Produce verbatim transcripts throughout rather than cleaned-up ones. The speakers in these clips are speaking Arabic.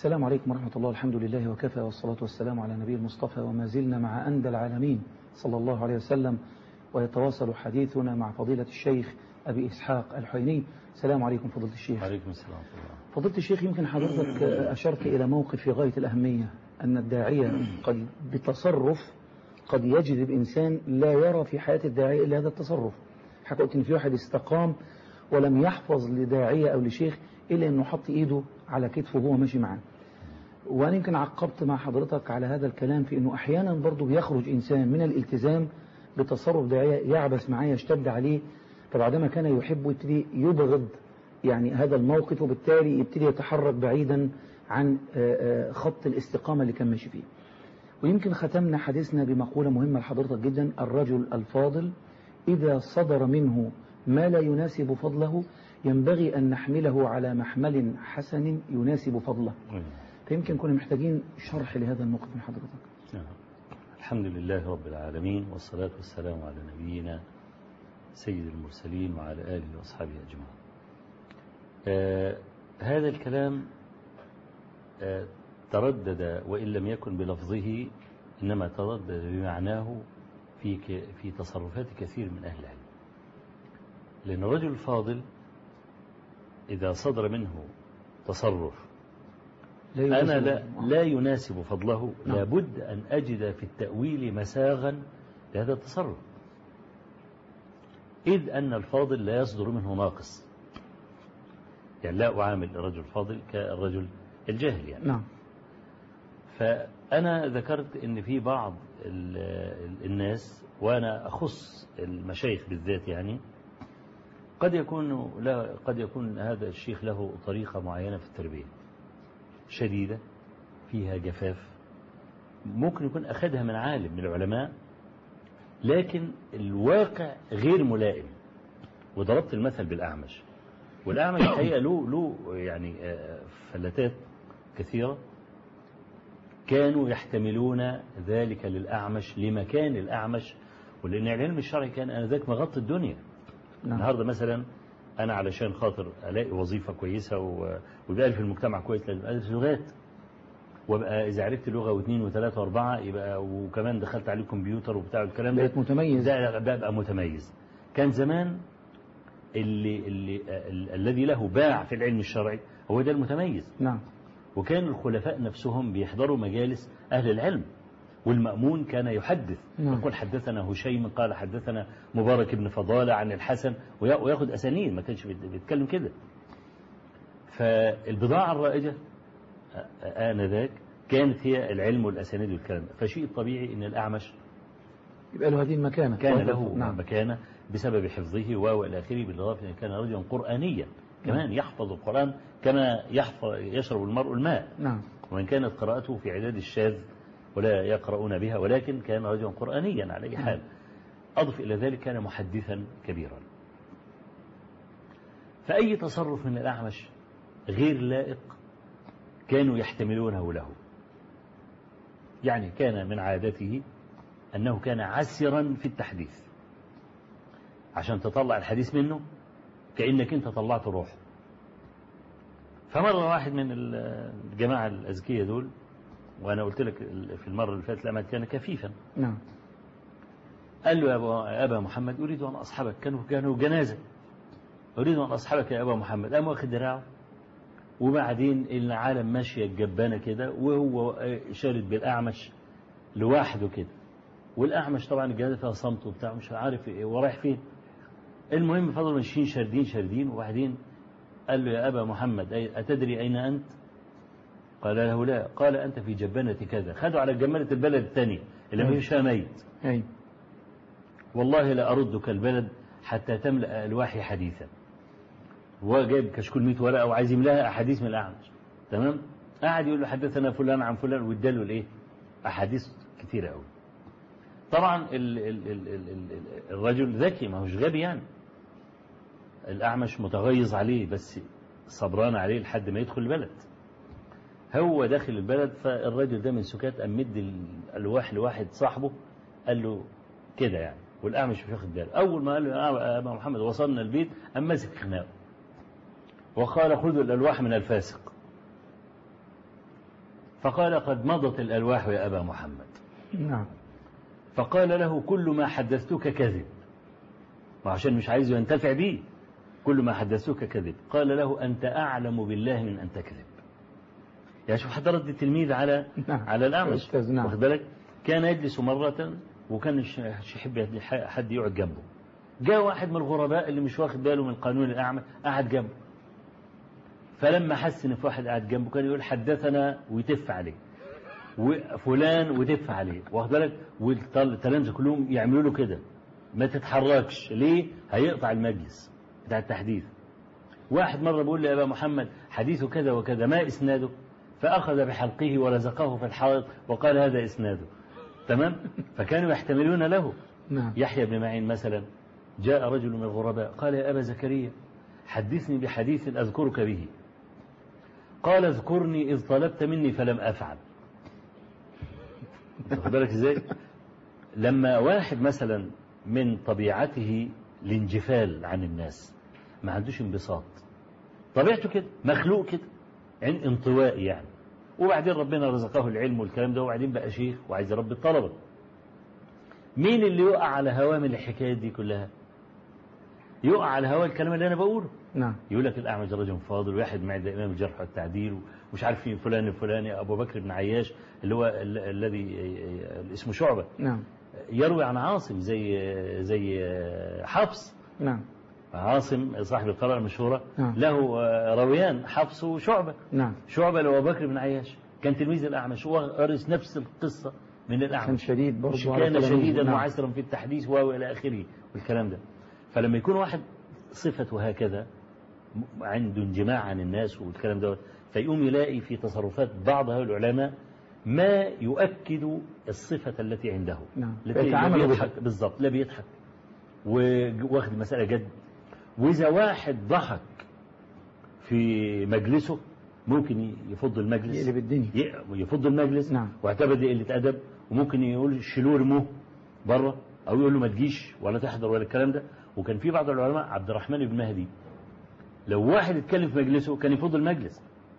السلام عليكم ورحمة الله. الحمد لله وكفى، والصلاة والسلام على نبي المصطفى، وما زلنا مع أندى العالمين صلى الله عليه وسلم، ويتواصل حديثنا مع فضيلة الشيخ أبي إسحاق الحويني. السلام عليكم فضيلة الشيخ. عليكم السلام. فضيلة الشيخ، يمكن حضرتك أشرت إلى موقف في غاية الأهمية، أن الداعية قد بتصرف قد يجذب إنسان لا يرى في حياة الداعية إلا هذا التصرف. حكى قلت إن في واحد استقام ولم يحفظ لداعية أو لشيخ إلا أنه حط إيده على كتفه وهو ماشي معاه. وأنا يمكن عقبت مع حضرتك على هذا الكلام في أنه أحيانا برضو بيخرج إنسان من الالتزام بتصرف داعية يعبس معاه يشتد عليه، فبعدما كان يحبه يبتدي يبغض يعني هذا الموقف، وبالتالي يبتدي يتحرك بعيدا عن خط الاستقامة اللي كان ماشي فيه. ويمكن ختمنا حديثنا بمقولة مهمة لحضرتك جدا: الرجل الفاضل إذا صدر منه ما لا يناسب فضله ينبغي أن نحمله على محمل حسن يناسب فضله. فيمكن كنا محتاجين شرح لهذا النقطة من حضرتك. الحمد لله رب العالمين، والصلاة والسلام على نبينا سيد المرسلين وعلى آله وأصحابه أجمعين. آه هذا الكلام آه تردد وإن لم يكن بلفظه، إنما تردد بمعناه في في تصرفات كثير من أهل العلم. لأن الرجل الفاضل إذا صدر منه تصرف لا أنا لا, لا يناسب فضله، نعم. لابد أن أجد في التأويل مساغا لهذا التصرف، إذ أن الفاضل لا يصدر منه ناقص. يعني لا أعامل الرجل الفاضل كالرجل الجاهل يعني. نعم. فأنا ذكرت أن في بعض الناس، وأنا أخص المشايخ بالذات، يعني قد يكون لا قد يكون هذا الشيخ له طريقة معينة في التربية شديدة فيها جفاف، ممكن يكون أخذها من عالم من العلماء، لكن الواقع غير ملائم. وضربت المثل بالأعمش، والأعمش الحقيقة له له يعني فلتات كثيرة كانوا يحتملون ذلك للأعمش لمكان الأعمش، ولأن العلم الشرعي كان آنذاك مغطي الدنيا. نعم. النهاردة مثلا أنا علشان خاطر ألاقي وظيفة كويسة ويبقى في المجتمع كويس لازم أدرس لغات، وبقى إذا عرفت لغة واثنين وثلاثة وأربعة يبقى، وكمان دخلت عليه كمبيوتر وبتاع الكلام ده، بقيت متميز، ده بقى متميز. كان زمان اللي اللي ال الذي له باع في العلم الشرعي هو ده المتميز. نعم. وكان الخلفاء نفسهم بيحضروا مجالس أهل العلم، والمأمون كان يحدث. نعم. يقول حدثنا هشيم قال حدثنا مبارك بن فضالة عن الحسن، وياخد أسانيد، ما كانش بيتكلم كده. فالبضاعة الرائجة آنذاك كانت هي العلم والأسانيد والكلام ده، فشيء طبيعي إن الأعمش يبقى له هذه المكانة، كان له نعم. مكانة بسبب حفظه وإلى آخره، بالإضافة أنه كان رجلا قرآنيا كمان. نعم. يحفظ القرآن كما يحفظ يشرب المرء الماء. نعم. وإن كانت قراءته في عداد الشاذ ولا يقرؤون بها، ولكن كان رجلا قرآنيا على أي حال. أضف إلى ذلك كان محدثا كبيرا. فأي تصرف من الأعمش غير لائق كانوا يحتملونه له. يعني كان من عادته أنه كان عسرا في التحديث، عشان تطلع الحديث منه كأنك أنت طلعت روح. فمرة واحد من الجماعة الأذكية دول، وأنا قلت لك في المرة اللي فاتت لما كان كفيفا، نعم، قال له يا أبا, أبا محمد أريد أن أصحبك. كانوا كانوا جنازة، أريد أن أصحبك يا أبا محمد. قام واخد دراعه، وبعدين العالم ماشية الجبانة كده، وهو شارد بالأعمش لوحده كده، والأعمش طبعا الجنازة فيها صمت وبتاع مش عارف إيه ورايح فين. المهم فضلوا ماشيين شاردين شاردين، وبعدين قال له يا أبا محمد أتدري أين أنت؟ قال له لا. قال أنت في جبانة كذا. خدوا على جمالة البلد الثانية اللي ما فيش ميت. أي والله لا أردك البلد حتى تملأ ألواحي حديثا. هو جايب كشكول ميت ورقة وعايز يملاها أحاديث من الأعمش. تمام. قاعد يقول له حدثنا فلان عن فلان، واداله الإيه؟ أحاديث كثيرة قوي. طبعا ال ال ال ال ال الرجل ذكي، ما هوش غبي يعني. الأعمش متغيظ عليه، بس صبران عليه لحد ما يدخل البلد. هو داخل البلد، فالرجل ده من سكات قام مد الألواح لواحد صاحبه، قال له كده يعني، والأعمش مش واخد باله. أول ما قال له يا أبا محمد وصلنا البيت، قام ماسك خناقه وقال خذوا الألواح من الفاسق. فقال قد مضت الألواح يا أبا محمد. نعم. فقال له كل ما حدثتك كذب، وعشان مش عايز ينتفع به، كل ما حدثتك كذب. قال له أنت أعلم بالله من أن تكذب. يعني شوف حتى رد التلميذ على نعم. على الأعمش. نعم. واخد بالك؟ كان يجلس مرة وكان يحب حد يقعد جنبه. جاء واحد من الغرباء اللي مش واخد باله من قانون الأعمى قعد جنبه. فلما حس ان في واحد قاعد جنبه كان يقول حدثنا ويتف عليه وفلان ويتف عليه، واخد بالك؟ والتلامذة كلهم يعملوا له كده، ما تتحركش ليه؟ هيقطع المجلس بتاع التحديث. واحد مرة بيقول لي يا أبا محمد حديثه كذا وكذا ما إسناده؟ فأخذ بحلقه ولزقه في الحائط وقال هذا إسناده. تمام؟ فكانوا يحتملون له. نعم. يحيى بن معين مثلا جاء رجل من الغرباء قال يا أبا زكريا حدثني بحديث أذكرك به. قال اذكرني إذ طلبت مني فلم أفعل. واخد بالك إزاي؟ لما واحد مثلا من طبيعته الانجفال عن الناس، ما عندوش انبساط، طبيعته كده، مخلوق كده، عن انطوائي يعني، وبعدين ربنا رزقه العلم والكلام ده، وبعدين بقى شيخ وعايز يربي الطلبة. مين اللي يقع على هواه من الحكايات دي كلها؟ يقع على هواه الكلام اللي أنا بقوله. نعم. يقول لك الأعمش رجل فاضل، واحد معد إمام الجرح والتعديل، ومش عارف مين فلان الفلاني، أبو بكر بن عياش اللي هو الذي اسمه شعبة. نعم. يروي عن عاصم زي زي حفص. نعم. عاصم صاحب القراءة المشهورة. نعم. له رويان حفص وشعبة. نعم. شعبة لأبو بكر بن عياش كان تلميذ الأعمش، هو قرس نفس القصة من الأعمش. كان شديد برضه، كان شديدا نعم. معسرا في التحديث وإلى آخره والكلام ده. فلما يكون واحد صفته هكذا عنده انجماع عن الناس والكلام ده، فيقوم يلاقي في تصرفات بعض هؤلاء العلماء ما يؤكد الصفة التي عنده. نعم. لا بيضحك بالضبط، لا بيضحك واخد المسألة جد. وإذا واحد ضحك في مجلسه ممكن يفض المجلس، يقلب الدنيا، يفض المجلس. نعم. واعتبر دي قلة أدب، وممكن يقول شيلوه رموه بره، أو يقول له ما تجيش ولا تحضر ولا الكلام ده. وكان في بعض العلماء عبد الرحمن بن مهدي لو واحد اتكلم في مجلسه كان يفض المجلس.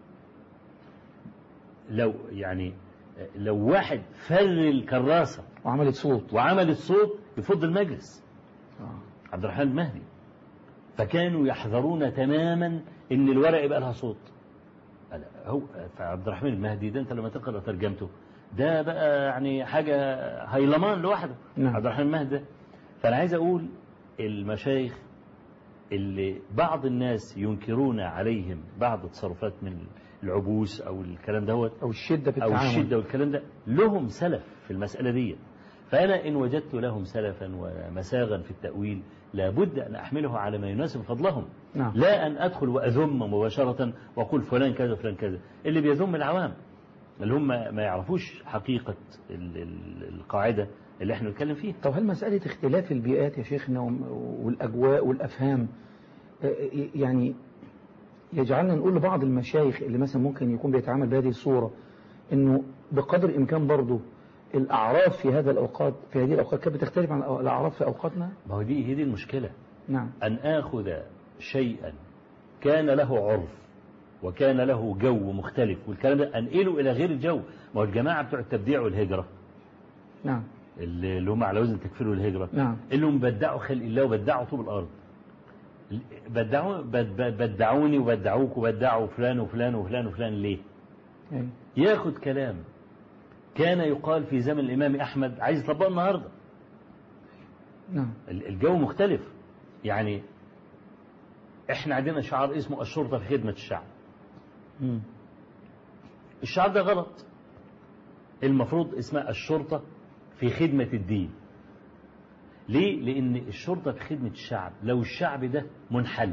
لو يعني لو واحد فر الكراسة وعملت صوت وعملت صوت يفض المجلس. آه. عبد الرحمن بن مهدي. فكانوا يحذرون تماما ان الورق يبقى لها صوت. هو فعبد الرحمن بن مهدي ده انت لما تقرأ ترجمته ده بقى يعني حاجة هيلمان لوحده. نعم. عبد الرحمن بن مهدي. فانا عايز اقول المشايخ اللي بعض الناس ينكرون عليهم بعض التصرفات من العبوس او الكلام دوت او الشدة في او التعامل، الشدة والكلام ده، لهم سلف في المسألة دي. فأنا إن وجدت لهم سلفا ومساغا في التأويل لابد أن أحمله على ما يناسب فضلهم. نعم. لا أن أدخل وأذم مباشرة وأقول فلان كذا فلان كذا. اللي بيذم العوام اللي هم ما يعرفوش حقيقة القاعدة اللي احنا نتكلم فيها. طب هل مسألة اختلاف البيئات يا شيخنا والأجواء والأفهام يعني يجعلنا نقول لبعض المشايخ اللي مثلا ممكن يكون بيتعامل بهذه الصورة إنه بقدر الإمكان برضه الأعراف في هذا الأوقات في هذه الأوقات كانت بتختلف عن الأعراف في أوقاتنا؟ ما هو دي هي دي المشكلة. نعم. أن آخذ شيئا كان له عرف وكان له جو مختلف والكلام ده أنقله إلى غير الجو. ما هو الجماعة بتوع التبديع والهجرة. نعم. اللي هم على وزن تكفير والهجرة. نعم. اللي هم بدعوا خلق الله وبدعوا طوب الأرض. بدعوا بدعوني وبدعوك وبدعوا فلان وفلان وفلان وفلان ليه؟ أي. ياخد كلام كان يقال في زمن الإمام أحمد عايز يطبقه النهاردة. نعم. الجو مختلف. يعني احنا عندنا شعار اسمه الشرطة في خدمة الشعب. مم. الشعار ده غلط. المفروض اسمها الشرطة في خدمة الدين. ليه؟ لأن الشرطة في خدمة الشعب لو الشعب ده منحل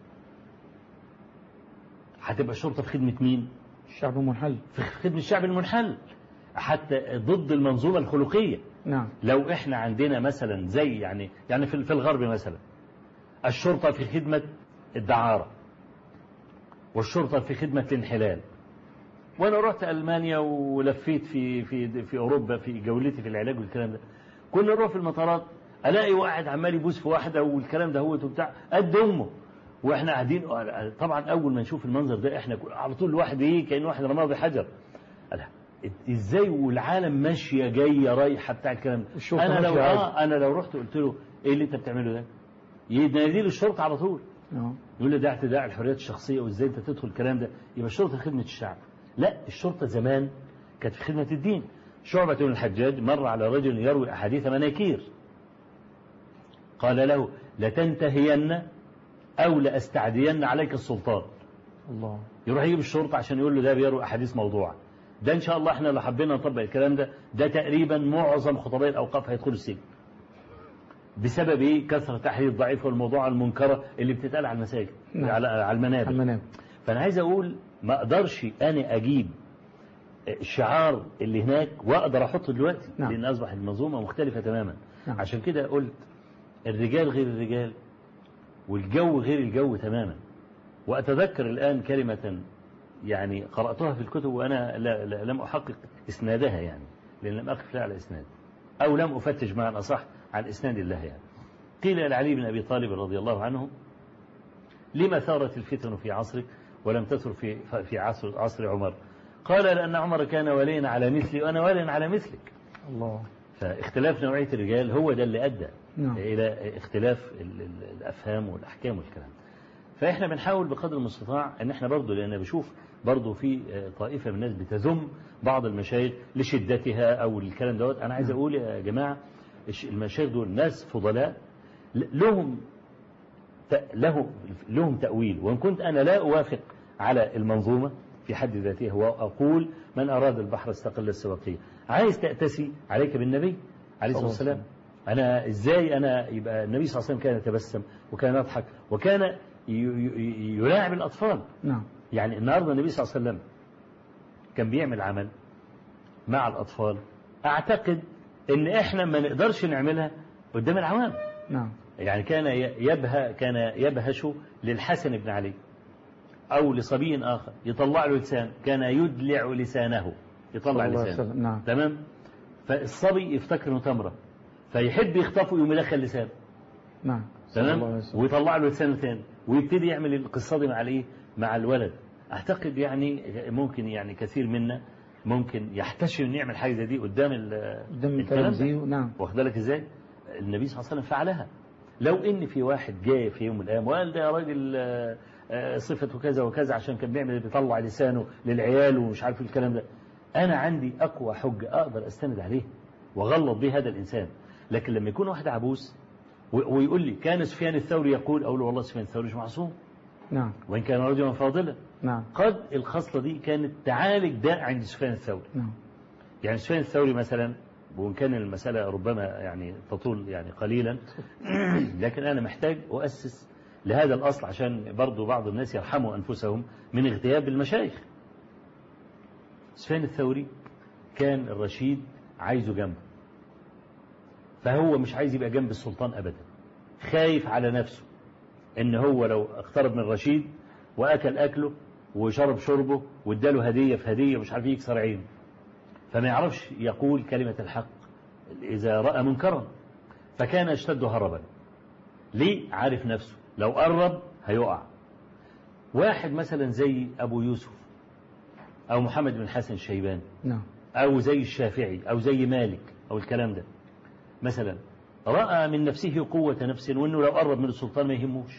هتبقى الشرطة في خدمة مين؟ الشعب منحل. في خدمة الشعب المنحل حتى ضد المنظومة الخلقية. نعم. لو احنا عندنا مثلا زي يعني يعني في الغرب مثلا الشرطة في خدمة الدعارة والشرطة في خدمة الانحلال. وانا رحت ألمانيا ولفيت في في في اوروبا في جولتي في العلاج والكلام ده، كنا نروح في المطارات الاقي واحد عمال يبوس في واحده والكلام ده هو وبتاع قد امه، واحنا قاعدين. طبعا اول ما نشوف المنظر ده احنا على طول الواحد ايه كأن واحد رماه بحجر. ازاي والعالم ماشيه جايه رايحه بتاع الكلام ده. انا لو اه انا لو رحت قلت له ايه اللي انت بتعمله ده، ينادي لي الشرطه على طول. اه يقول لي ده اعتداء على الحريات الشخصيه وازاي انت تدخل الكلام ده. يبقى الشرطه خدمه الشعب. لا، الشرطه زمان كانت في خدمه الدين. شعبة بن الحجاج مر على رجل يروي احاديث مناكير، قال له لتنتهين او لاستعدين عليك السلطان. الله. يروح يجيب الشرطه عشان يقول له ده بيروي احاديث موضوعه. ده ان شاء الله احنا لو حبينا نطبق الكلام ده، ده تقريبا معظم خطباء الاوقاف هيدخلوا السجن بسبب ايه؟ كثره تحرير الضعيف والموضوع المنكره اللي بتتقال على المساجد. نعم. على على المنابر. المنابر. فانا عايز اقول ما اقدرش انا اجيب الشعار اللي هناك واقدر احطه دلوقتي. نعم. لان اصبح المنظومه مختلفه تماما. نعم. عشان كده قلت الرجال غير الرجال والجو غير الجو تماما. واتذكر الان كلمه يعني قراتها في الكتب وانا لا لا لم احقق اسنادها، يعني لان لم اقف لها على اسناد او لم افتش معنى اصح عن اسناد الله. يعني قيل لعلي بن ابي طالب رضي الله عنه لما ثارت الفتن في عصرك ولم تثر في في عصر عصر عمر؟ قال لأن عمر كان وليا على مثلي وأنا وليا على مثلك. الله. فاختلاف نوعية الرجال هو ده اللي أدى نعم. إلى اختلاف الأفهام والأحكام والكلام. فإحنا بنحاول بقدر المستطاع أن إحنا برضو، لأن بشوف برضو في طائفة من الناس بتذم بعض المشايخ لشدتها أو الكلام دوت. أنا عايز أقول يا جماعة المشايخ دول ناس فضلاء لهم لهم لهم تأويل، وإن كنت أنا لا أوافق على المنظومة في حد ذاتها، وأقول من أراد البحر استقل السواقية. عايز تأتسي عليك بالنبي عليه الصلاة والسلام. أنا إزاي أنا يبقى النبي صلى الله عليه وسلم كان يتبسم وكان يضحك وكان يلاعب الأطفال. نعم. يعني النهاردة النبي صلى الله عليه وسلم كان بيعمل عمل مع الأطفال أعتقد إن إحنا ما نقدرش نعملها قدام العوام. نعم. يعني كان يبهى كان يبهش للحسن بن علي أو لصبي آخر يطلع له لسان، كان يدلع لسانه، يطلع لسانه. نعم. تمام. فالصبي يفتكر انه تمرة فيحب يخطفه يقوم يدخل لسانه. نعم. تمام. ويطلع له لسانه ثاني ويبتدي يعمل القصة دي مع الايه؟ مع الولد. اعتقد يعني ممكن يعني كثير منا ممكن يحتشم انه يعمل حاجه زي دي قدام قدام التلفزيون. نعم. واخد بالك ازاي؟ النبي صلى الله عليه وسلم فعلها. لو ان في واحد جاي في يوم من الايام وقال ده يا راجل صفته كذا وكذا عشان كان بيعمل بيطلع لسانه للعيال ومش عارف الكلام ده، انا عندي اقوى حجه اقدر استند عليه واغلط به هذا الانسان. لكن لما يكون واحد عبوس ويقول لي كان سفيان الثوري يقول، اقول له والله سفيان الثوري مش معصوم. نعم. وان كان رجلا فاضلا. نعم. قد الخصله دي كانت تعالج داء عند سفيان الثوري. نعم. يعني سفيان الثوري مثلا، وان كان المساله ربما يعني تطول يعني قليلا لكن انا محتاج اؤسس لهذا الأصل عشان برضو بعض الناس يرحموا أنفسهم من اغتياب المشايخ. سفيان الثوري كان الرشيد عايزه جنبه، فهو مش عايز يبقى جنب السلطان أبدا، خايف على نفسه إن هو لو اقترب من الرشيد وأكل أكله وشرب شربه واداله هدية في هدية مش عارف يكسر عينه، فما يعرفش يقول كلمة الحق إذا رأى منكرا، فكان يشتد هربا. ليه؟ عارف نفسه لو قرب هيقع. واحد مثلا زي أبو يوسف أو محمد بن حسن الشيباني، نعم، أو زي الشافعي أو زي مالك أو الكلام ده، مثلا رأى من نفسه قوة نفس وأنه لو قرب من السلطان ما يهموش،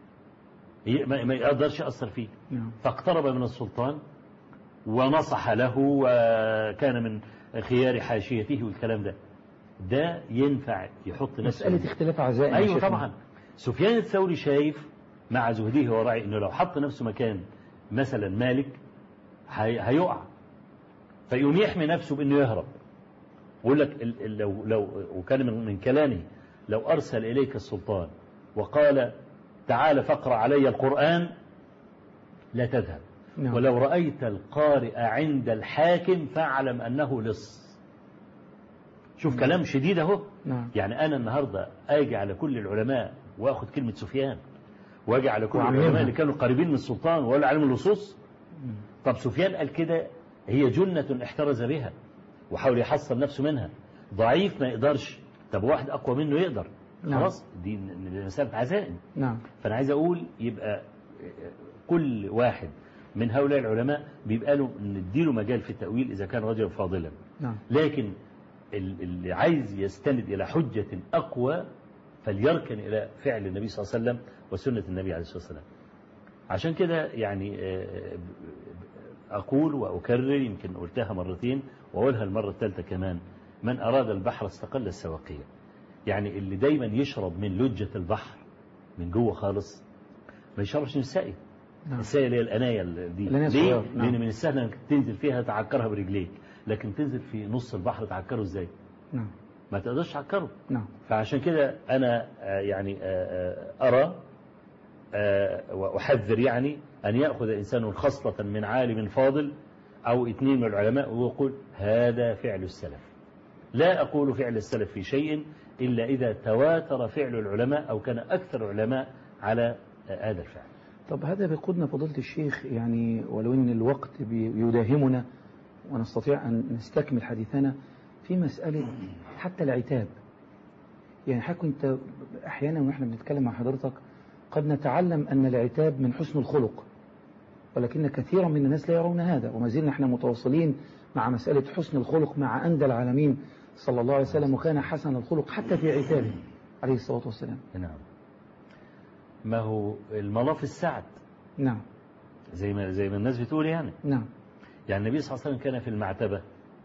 ما يقدرش يأثر فيه، نعم. فاقترب من السلطان ونصح له وكان من خيار حاشيته والكلام ده. ده ينفع يحط نفسه مسألة اختلاف عزائم. أيوة طبعا. سفيان الثوري شايف مع زهده ورعي انه لو حط نفسه مكان مثلا مالك هيقع، فيقوم يحمي نفسه بانه يهرب. ويقول لك لو لو وكان من كلامه لو ارسل اليك السلطان وقال تعال فاقرأ علي القرآن لا تذهب، نعم. ولو رأيت القارئ عند الحاكم فاعلم انه لص. شوف نعم. كلام شديد اهو. نعم. يعني انا النهارده اجي على كل العلماء واخد كلمة سفيان، واجي على كل العلماء اللي كانوا قريبين من السلطان ولا علم اللصوص. طب سفيان قال كده، هي جنة احترز بها وحاول يحصل نفسه منها، ضعيف ما يقدرش، طب واحد اقوى منه يقدر. نعم. خلاص دي مسألة عزائم. نعم. فانا عايز اقول يبقى كل واحد من هؤلاء العلماء بيبقى له نديله مجال في التأويل إذا كان رجلا فاضلا. نعم. لكن اللي عايز يستند إلى حجة أقوى فليركن إلى فعل النبي صلى الله عليه وسلم وسنة النبي عليه الصلاة والسلام. عشان كده يعني أقول وأكرر، يمكن قلتها مرتين وأقولها المرة الثالثة كمان، من أراد البحر استقل السواقية. يعني اللي دايما يشرب من لجة البحر من جوه خالص ما يشربش من السائل. نعم. السائل اللي هي الأناية دي. ليه؟ نعم. لأن من السهل أنك تنزل فيها تعكرها برجليك، لكن تنزل في نص البحر تعكره إزاي؟ نعم. ما تقدرش تعكره. نعم. فعشان كده أنا يعني أرى وأحذر يعني أن يأخذ إنسان خصلة من عالم فاضل أو اثنين من العلماء ويقول هذا فعل السلف. لا أقول فعل السلف في شيء إلا إذا تواتر فعل العلماء أو كان أكثر العلماء على هذا الفعل. طب هذا بيقودنا فضيلة الشيخ، يعني ولو أن الوقت يداهمنا ونستطيع أن نستكمل حديثنا في مسألة حتى العتاب. يعني حضرتك أنت أحيانا ونحن بنتكلم مع حضرتك قد نتعلم أن العتاب من حسن الخلق، ولكن كثيرا من الناس لا يرون هذا، وما زلنا احنا متواصلين مع مسألة حسن الخلق مع أندى العالمين صلى الله عليه وسلم، وكان حسن الخلق حتى في عتابه عليه الصلاة والسلام. نعم. ما هو الملاف السعد. نعم. زي ما زي ما الناس بتقول يعني. نعم. يعني النبي صلى الله عليه وسلم كان في المعتبة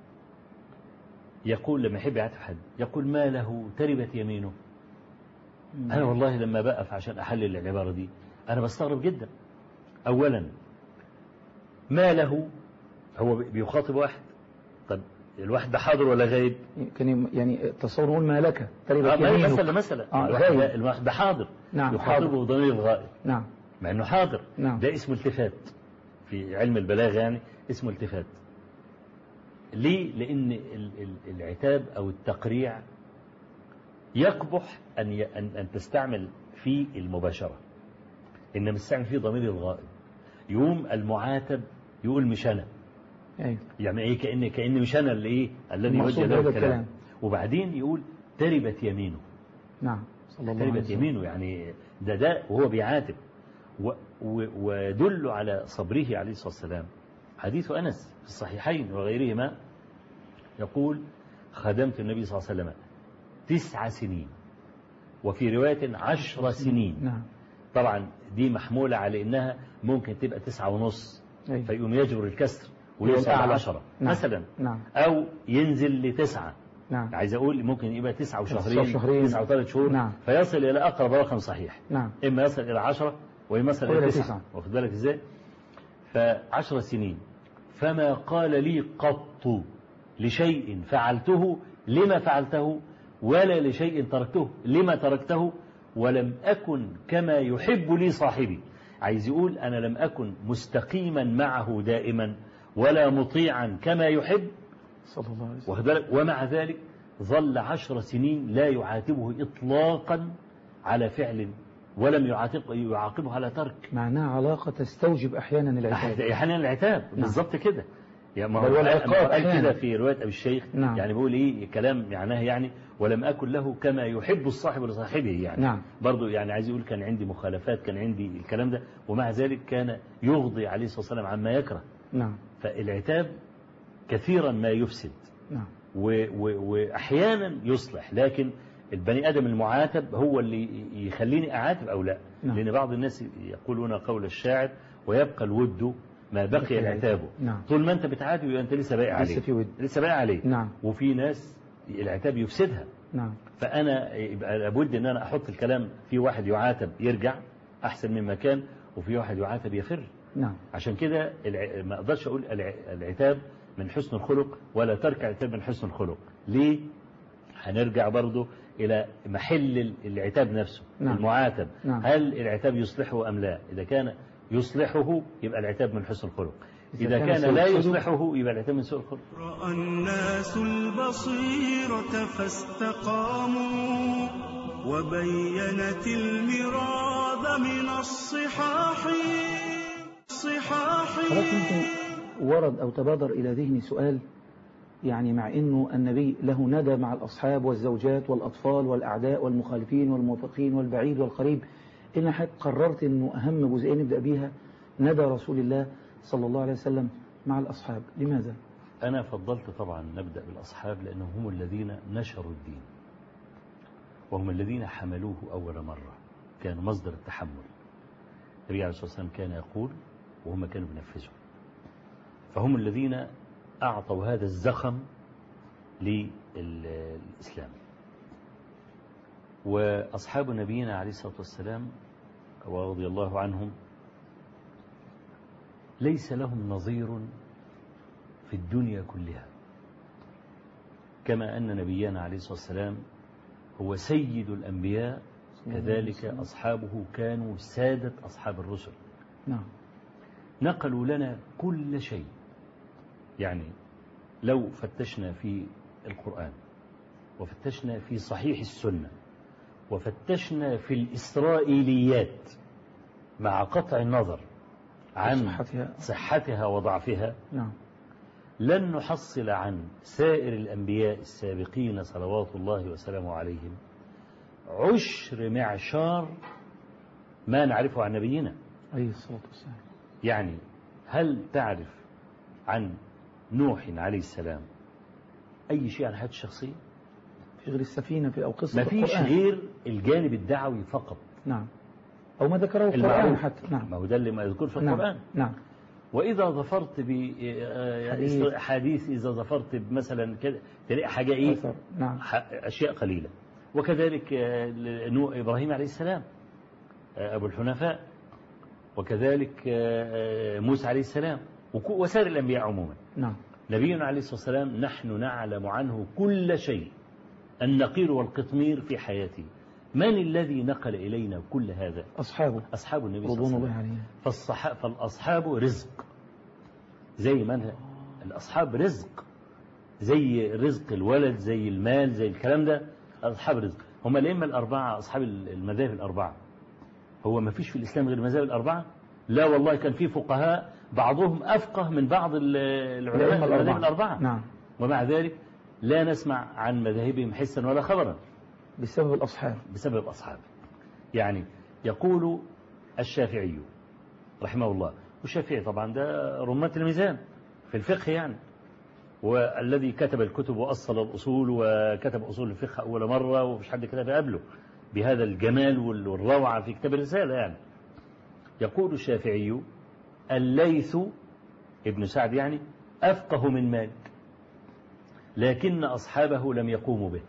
يقول لما يحب يعاتب حد يقول ما له تربت يمينه. مم. أنا والله لما بقف عشان أحلل العبارة دي أنا بستغرب جدا. أولا ما له، هو بيخاطب واحد، طب الواحد ده حاضر ولا غايب؟ كان يعني تصور نقول ما لك تربت يمينه مثلا مثلا آه الواحد ده حاضر. نعم. يخاطبه ضمير الغائب. نعم. مع انه حاضر. نعم. ده اسمه التفات في علم البلاغة، يعني اسمه التفات. ليه؟ لأن العتاب أو التقريع يقبح أن أن أن تستعمل في المباشرة، إنما تستعمل فيه ضمير الغائب. يوم المعاتب يقول مش أنا. أيوة. يعني إيه؟ كأن كأن مش أنا اللي إيه الذي يوجه له الكلام. وبعدين يقول تربت يمينه. نعم. صلى الله عليه وسلم. تربت يمينه يعني ده ده وهو بيعاتب. ودل على صبره عليه الصلاة والسلام حديث أنس في الصحيحين وغيرهما، يقول خدمت النبي صلى الله عليه وسلم تسع سنين وفي رواية عشر سنين. نعم. طبعا دي محمولة على إنها ممكن تبقى تسعة ونص. أي. فيقوم يجبر الكسر ويوصل على عشرة. نعم. مثلا. نعم. أو ينزل لتسعة. نعم. عايز أقول ممكن يبقى تسعة وشهرين, شهرين. تسعة وثلاث شهور. نعم. فيصل إلى أقرب رقم صحيح. نعم. إما يصل إلى عشرة وإما يصل إلى تسعة. واخد بالك إزاي؟ فعشر سنين فما قال لي قط لشيء فعلته لما فعلته ولا لشيء تركته لما تركته ولم أكن كما يحب لي صاحبي. عايز يقول أنا لم أكن مستقيما معه دائما ولا مطيعا كما يحب صلى الله عليه وسلم، ومع ذلك ظل عشر سنين لا يعاتبه إطلاقا على فعل ولم يعاقبه على ترك. معناها علاقة تستوجب أحيانا العتاب. أحيانا العتاب. نعم. بالضبط كده. يعني ما هو العقاب قال كده في رواية أبي الشيخ. نعم. يعني بيقول إيه كلام معناه يعني ولم أكن له كما يحب الصاحب لصاحبه يعني. نعم. برضو يعني عايز يقول كان عندي مخالفات، كان عندي الكلام ده، ومع ذلك كان يغضي عليه الصلاة والسلام عما يكره. نعم. فالعتاب كثيرا ما يفسد. نعم. وأحيانا يصلح، لكن البني آدم المعاتب هو اللي يخليني أعاتب أو لا. نعم. لأن بعض الناس يقولون قول الشاعر ويبقى الود ما بقي العتاب. نعم. طول ما أنت بتعاتب يبقى أنت لسه باقي عليه. لسه في ود. لسه باقي عليه. نعم. وفي ناس العتاب يفسدها. نعم. فأنا يبقى لابد أن أنا أحط الكلام في واحد يعاتب يرجع أحسن مما كان، وفي واحد يعاتب يفر. نعم. عشان كده ما أقدرش أقول العتاب من حسن الخلق ولا ترك العتاب من حسن الخلق. ليه؟ هنرجع برضو إلى محل العتاب نفسه. نعم. المعاتب. نعم. هل العتاب يصلحه أم لا؟ إذا كان يصلحه يبقى العتاب من حسن الخلق، إذا, إذا كان, كان لا يصلحه يبقى العتاب من سوء الخلق. رأى الناس البصيرة فاستقاموا وبينت المراد من الصحاح الصحاح. يمكن ورد أو تبادر إلى ذهني سؤال، يعني مع أنه النبي له ندى مع الأصحاب والزوجات والأطفال والأعداء والمخالفين والموافقين والبعيد والقريب، إن حد قررت أنه أهم جزئية نبدأ بيها ندى رسول الله صلى الله عليه وسلم مع الأصحاب؟ لماذا؟ أنا فضلت طبعا نبدأ بالأصحاب لأنهم هم الذين نشروا الدين، وهم الذين حملوه أول مرة، كانوا مصدر التحمل. النبي عليه الصلاة والسلام كان يقول وهم كانوا بينفذوا، فهم الذين أعطوا هذا الزخم للإسلام. وأصحاب نبينا عليه الصلاة والسلام ورضي الله عنهم ليس لهم نظير في الدنيا كلها، كما أن نبينا عليه الصلاة والسلام هو سيد الأنبياء، كذلك أصحابه كانوا سادة أصحاب الرسل. نعم. نقلوا لنا كل شيء. يعني لو فتشنا في القرآن، وفتشنا في صحيح السنة، وفتشنا في الإسرائيليات مع قطع النظر عن صحتها, صحتها وضعفها، نعم، لن نحصل عن سائر الأنبياء السابقين صلوات الله وسلامه عليهم عشر معشار ما نعرفه عن نبينا عليه الصلاة والسلام. يعني هل تعرف عن نوح عليه السلام أي شيء عن حياته الشخصية؟ في غير السفينة في أو قصة ما فيش غير الجانب الدعوي فقط. نعم. أو ما ذكره القرآن حتى. نعم. ما هو ده اللي ما يذكر في نعم. القرآن. نعم. وإذا ظفرت بحديث، إذا ظفرت بمثلا كده تلاقي حاجة إيه؟ نعم. أشياء قليلة. وكذلك إبراهيم عليه السلام أبو الحنفاء، وكذلك موسى عليه السلام، وسائر الأنبياء عموما. نعم. نبينا عليه الصلاة والسلام نحن نعلم عنه كل شيء، النقير والقطمير في حياته. من الذي نقل إلينا كل هذا؟ أصحابه، أصحاب النبي صلى الله عليه وسلم. فالصح... فالأصحاب رزق، زي من الأصحاب رزق، زي رزق الولد، زي المال، زي الكلام ده. أصحاب رزق هم الأئمة الأربعة، أصحاب المذاهب الأربعة. هو ما فيش في الإسلام غير المذاهب الأربعة؟ لا والله، كان في فقهاء بعضهم أفقه من بعض العلماء المذاهب الأربعة. نعم. ومع ذلك لا نسمع عن مذاهبهم حسا ولا خبرا بسبب الأصحاب. بسبب الأصحاب. يعني يقول الشافعي رحمه الله، والشافعي طبعا ده رمة الميزان في الفقه يعني، والذي كتب الكتب وأصل الأصول وكتب أصول الفقه أول مرة، ومش حد كتب قبله بهذا الجمال والروعة في كتاب الرسالة يعني. يقول الشافعي الليث ابن سعد يعني أفقه من مالك، لكن أصحابه لم يقوموا به.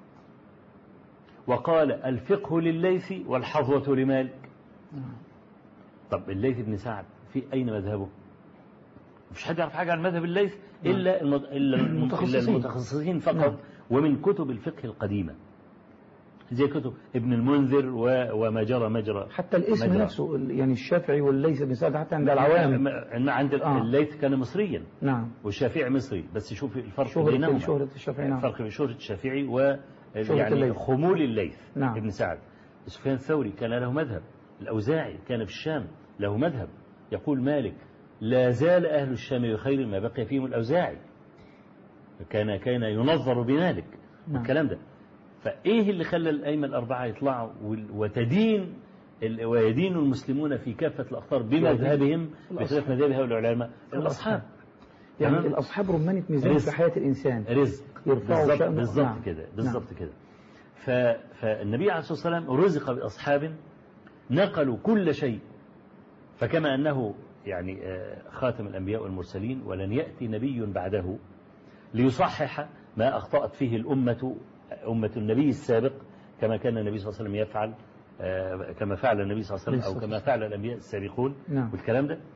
وقال الفقه لليث والحظوة لمالك. طب الليث بن سعد في أين مذهبه؟ مش حد يعرف حاجة عن مذهب الليث إلا المتخصصين فقط، ومن كتب الفقه القديمة زي كتب ابن المنذر وما جرى مجرى. حتى الاسم مجرى. نفسه يعني الشافعي والليث بن سعد حتى عند العوام، عند آه. الليث كان مصريا، نعم، والشافعي مصري، بس شوف الفرق شهرة بينهما. شهرة الشافعي، نعم، الفرق بين شهرة الشافعي و يعني الليث. خمول الليث، نعم. ابن سعد. سفيان الثوري كان له مذهب، الأوزاعي كان في الشام له مذهب. يقول مالك لا زال أهل الشام بخير ما بقي فيهم الأوزاعي، كان كان ينظر بمالك، نعم. الكلام ده. فإيه اللي خلى الأئمة الأربعة يطلعوا وتدين ويدين المسلمون في كافة الأقطار بمذهبهم بخلاف مذهب هؤلاء العلماء؟ الأصحاب. يعني يعني الأصحاب رمانة ميزان في حياة الإنسان، رزق، يرفعوا شأنه. بالضبط نعم. كده بالضبط نعم. كده. فالنبي عليه الصلاة والسلام رزق بأصحاب نقلوا كل شيء. فكما أنه يعني خاتم الأنبياء والمرسلين، ولن يأتي نبي بعده ليصحح ما أخطأت فيه الأمة، أمة النبي السابق، كما كان النبي صلى الله عليه وسلم يفعل، كما فعل النبي صلى الله عليه وسلم، أو كما فعل الأنبياء السابقون، نعم. والكلام ده.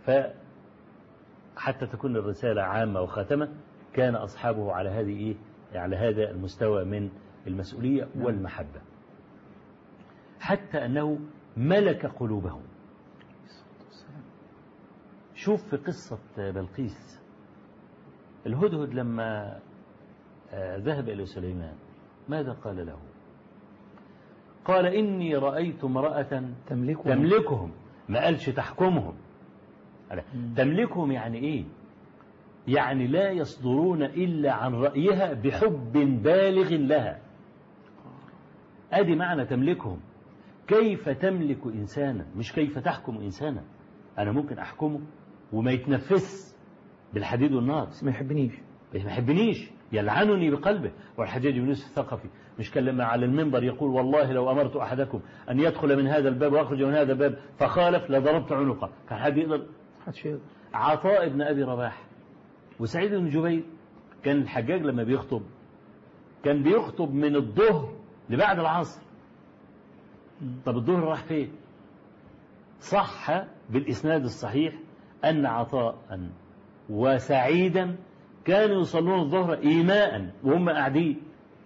فحتى تكون الرسالة عامة وخاتمة، كان أصحابه على هذه إيه؟ على هذا المستوى من المسؤولية، نعم. والمحبة، حتى أنه ملك قلوبهم. شوف في قصة بلقيس، الهدهد لما ذهب إلى سليمان ماذا قال له؟ قال إني رأيت امرأة تملكهم, تملكهم. ما قالش تحكمهم. تملكهم يعني إيه؟ يعني لا يصدرون إلا عن رأيها بحب بالغ لها. أدي معنى تملكهم. كيف تملك إنسانا، مش كيف تحكم إنسانا. أنا ممكن أحكمه وما يتنفس بالحديد والنار، بس ما يحبنيش، ما يحبنيش، يلعنني بقلبه. والحجاج بن يوسف الثقفي مش كان لما على المنبر يقول والله لو أمرت أحدكم أن يدخل من هذا الباب ويخرج من هذا الباب فخالف لضربت عنقه، كان حد يقدر؟ محدش يقدر. عطاء بن أبي رباح وسعيد بن جبير، كان الحجاج لما بيخطب كان بيخطب من الظهر لبعد العصر. طب الظهر راح فين؟ صح بالإسناد الصحيح أن عطاء وسعيدا كانوا يصلون الظهر إيماء وهم قاعدين،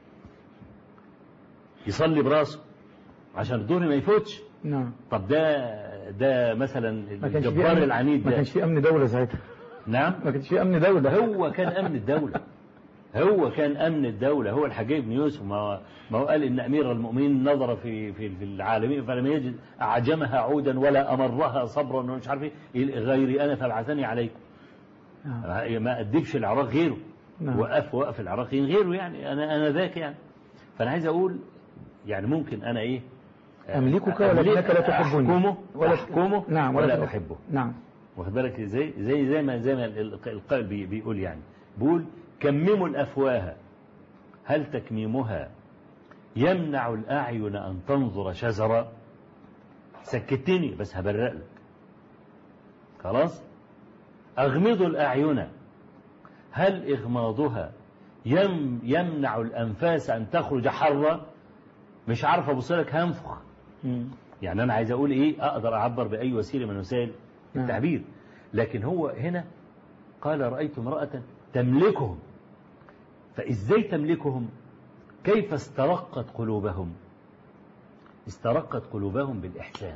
يصلي براسه عشان الظهر ما يفوتش. نعم. طب ده ده مثلا الجبار أمن... العنيد ده ما كانش في أمن دولة ساعتها. نعم، ما كانش في أمن دولة. هو كان أمن الدولة، هو كان أمن الدولة، هو الحجاج بن يوسف. ما ما هو قال إن أمير المؤمنين نظر في في في العالمين فلم يجد أعجمها عودا ولا أمرها صبرا ومش عارف إيه غيري أنا فابعثني عليكم. نعم. ما أدبش العراق غيره. نعم. وقف وقف العراقيين غيره، يعني أنا أنا ذاك يعني. فأنا عايز أقول يعني ممكن أنا إيه أملكك ولكنك لا تحبني، أحكمه ولا أحكمه نعم ولا, ولا, ولا أحبه. نعم. واخد بالك زي زي زي ما زي ما القائل بيقول يعني بيقول كمموا الأفواه هل تكميمها يمنع الأعين أن تنظر شزرا. سكتني بس هبرق لك خلاص. أغمضوا الأعين هل إغماضها يم يمنع الأنفاس أن تخرج حرة. مش عارف أبص لك هنفخ. يعني أنا عايز أقول إيه، أقدر أعبر بأي وسيلة من وسائل التعبير. لكن هو هنا قال رأيت امرأة تملكهم. فإزاي تملكهم؟ كيف استرقت قلوبهم؟ استرقت قلوبهم بالإحسان.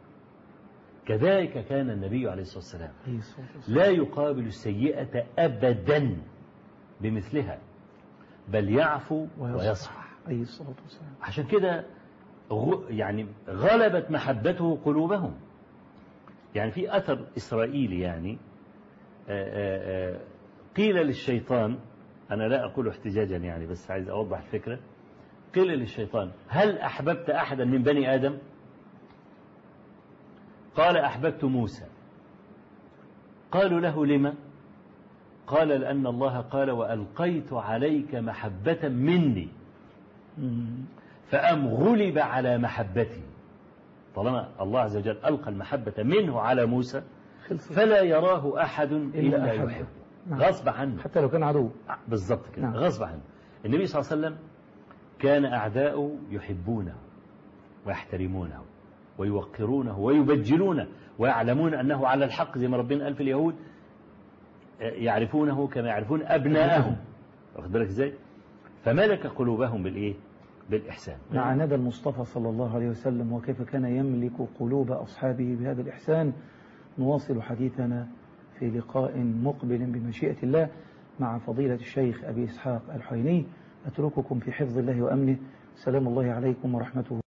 كذلك كان النبي عليه الصلاة والسلام لا يقابل السيئة أبدا بمثلها، بل يعفو ويصفح. عشان كده يعني غلبت محبته قلوبهم. يعني في أثر إسرائيلي يعني آآ آآ قيل للشيطان، أنا لا أقول احتجاجا يعني بس عايز أوضح الفكرة، قيل للشيطان هل أحببت أحدا من بني آدم؟ قال أحببت موسى. قالوا له لما؟ قال لأن الله قال وألقيت عليك محبة مني فأم غلب على محبتي. طالما الله عز وجل ألقى المحبة منه على موسى فلا يراه أحد إلا يحبه غصب عنه، حتى لو كان عدو. بالضبط كده. نعم. غصب عنه. النبي صلى الله عليه وسلم كان أعداؤه يحبونه ويحترمونه ويوقرونه ويبجلونه ويعلمون أنه على الحق، زي ما ربنا قال في اليهود يعرفونه كما يعرفون أبناءهم. واخد بالك إزاي؟ فملك قلوبهم بالإيه؟ بالإحسان. مع ندى المصطفى صلى الله عليه وسلم وكيف كان يملك قلوب أصحابه بهذا الإحسان. نواصل حديثنا في لقاء مقبل بمشيئة الله مع فضيلة الشيخ أبي إسحاق الحويني. أترككم في حفظ الله وأمنه. سلام الله عليكم ورحمته.